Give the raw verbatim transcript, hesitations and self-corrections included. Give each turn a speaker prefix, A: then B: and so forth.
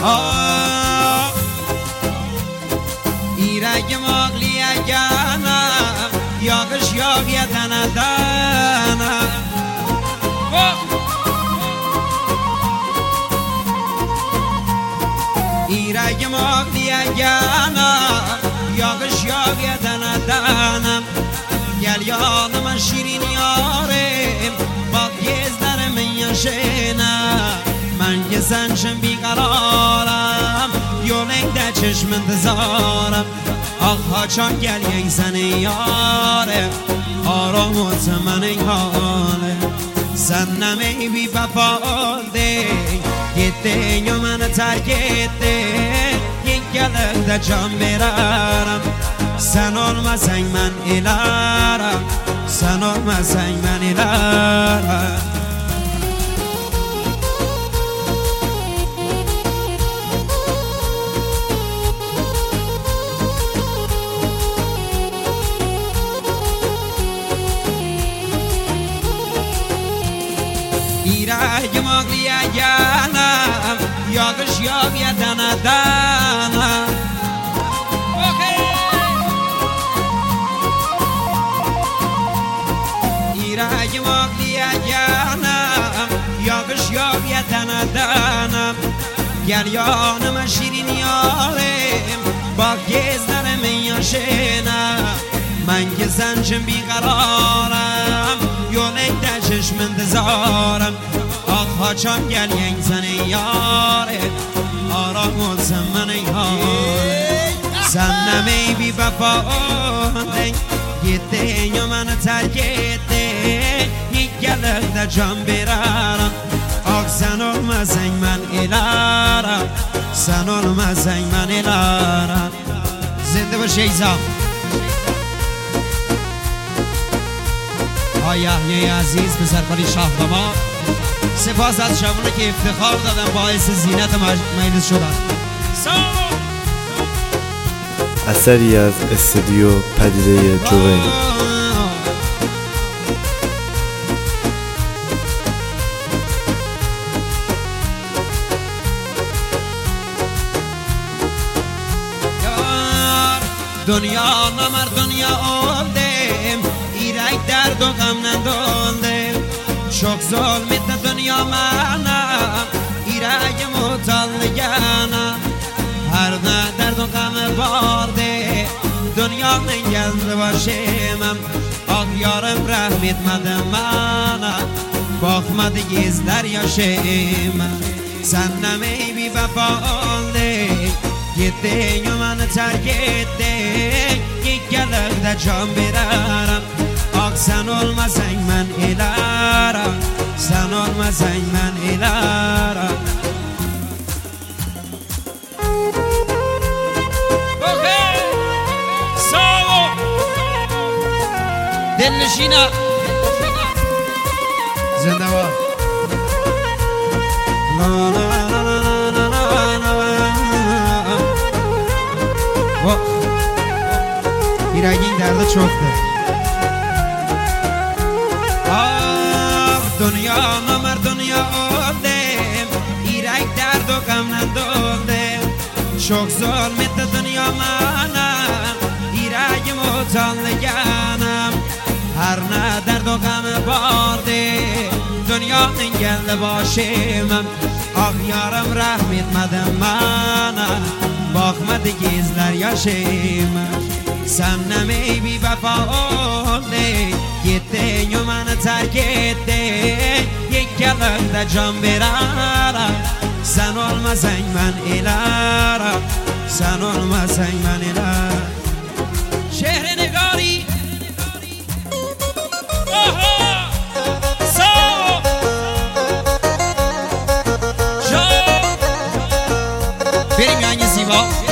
A: آه ایرگ ماغلی اگانم یاغش یاغ یدن دانم ایرگ ماغلی اگانم یاغش یاغ یدن دانم گل یانم شیرین یارم با گزدر من یشنم من که زنشم بیقرارم یولنگ ده چشم انتظارم آخ چان گل یک زن یاره آرام و تمن این حاله سنمه بی بفاده گیده یا من ترگیده یک گلک ده جان برارم sen olmasan ben ilara sen olmasan ben ilara İrag mağliye yanam yağış yağ yedana dana ایرگ ماغلی اگانم یاغش یاغ یدن دانم گل یانم شیرین یارم با گزدر من یشنم من که زنشم بیقرارم یولنگ ده چشم انتظارم آخ چان گل یک زن یاره آرام و زمن یاره سنمه بی بفاده گیده یا من ترگیده یک گلک ده جان برارم آخ سن olmasan من ilara sen olmasan من ilara زنده باش ایزا آیه عزیز پسر خالی شاهداماد سپاس از شبونه که افتخار دادن باعث زینت مجلس شدن
B: اثری از استودیو پدیده جوین
A: دنیا نمر دنیا oldum ایرک درد و غم نداندم çok zulmetti dünya bana ایرک mutalligana her ne derd و غم vardı dünyanın geldi başımam ah yarım rahm etmedi bana bakmadı gizler yaşıma sen mi bir vefa oldun gittin yumanı terk ettin ilk gelip de can verarım ah sen olmasan ben ilara sen olmasan ben ilara دلنشینا زنده با ایرگین درده چوخته آه دنیا نمر دنیا oldum ایرگ درد و غم ندادم çok zulmetti dünya bana ایرگ mutalligana her ne derd و غم vardı dünyanın geldi başımam ah yarım rahm etmedi bana bakmadı gizler yaşıma sen mi bir vefa oldun gittin yumanı terk ettin ilk gelip de can verarım sen olmasan ben ilara sen olmasan ben ilara şehri nigari بریم یعنی زیبا